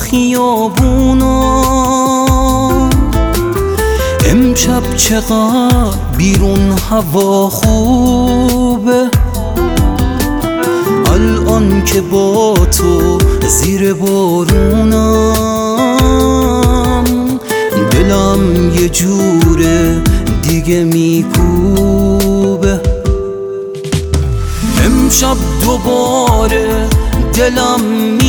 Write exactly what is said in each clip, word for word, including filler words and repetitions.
خیابونا. امشب چقدر بیرون هوا خوبه، الان که با تو زیر بارونم. دلم یه جوره دیگه میکوبه. امشب دوباره دلم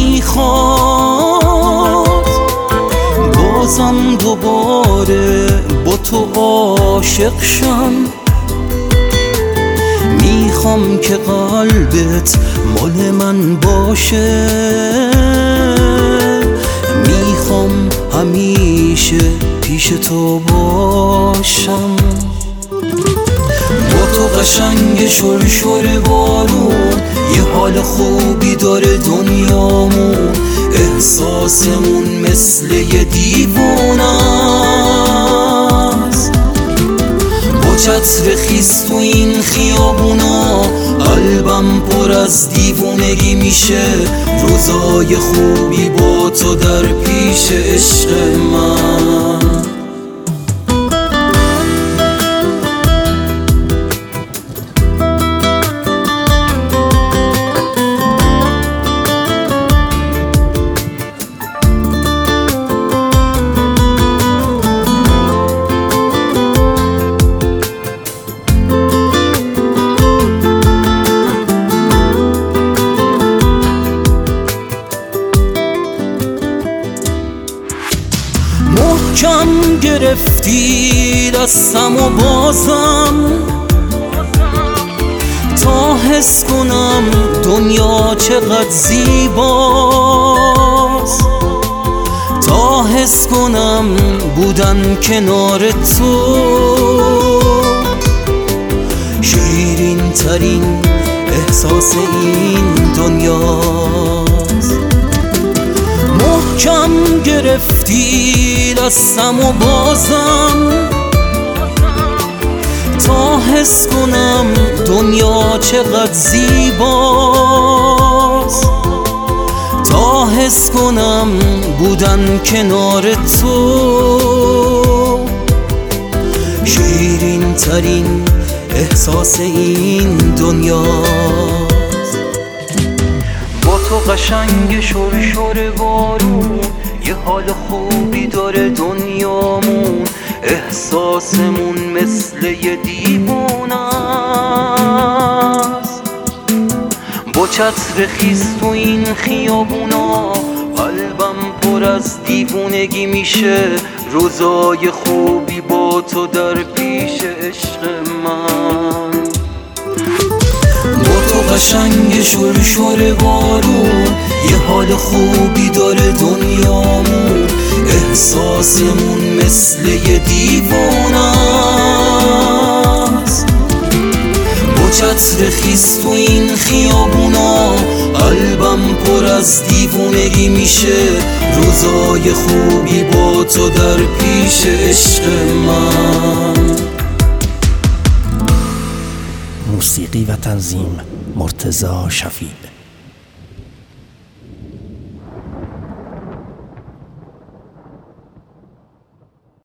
میخواد، بازم دوباره با تو عاشق شم. میخوام که قلبت مال من باشه، میخوام همیشه پیش تو باشم. با تو قشنگ شرشر بارون، یه حال خوبی داره دنیامون. احساسمون مثل یه دیوونه است، با چتر خیس تو این خیابونا. قلبم پر از دیوونگی میشه، روزای خوبی با تو در پیش عشق من. محکم گرفتی دستم و بازم، تا حس کنم دنیا چقدر زیباست. تا حس کنم بودن کنار تو شیرین ترین احساس این دنیاست. محکم گرفتی دستم و بازم، تا حس کنم دنیا چقدر زیباست. تا حس کنم بودن کنار تو شیرین ترین احساس این دنیاست. با تو قشنگ شرشر بارون، یه حال خوبی داره دنیامون. احساسمون مثل یه دیوونه است، با چتر خیس تو این خیابونا. قلبم پر از دیوونگی میشه، روزای خوبی با تو در پیش عشق من. با تو قشنگ شرشر بارون، یه حال خوبی داره دنیامون. احساسمون مثل یه دیوونه است، با چتر خیس تو این خیابونا. قلبم پر از دیوونگی میشه، روزای خوبی با تو در پیش عشق من. موسیقی و تنظیم مرتضی شفیع.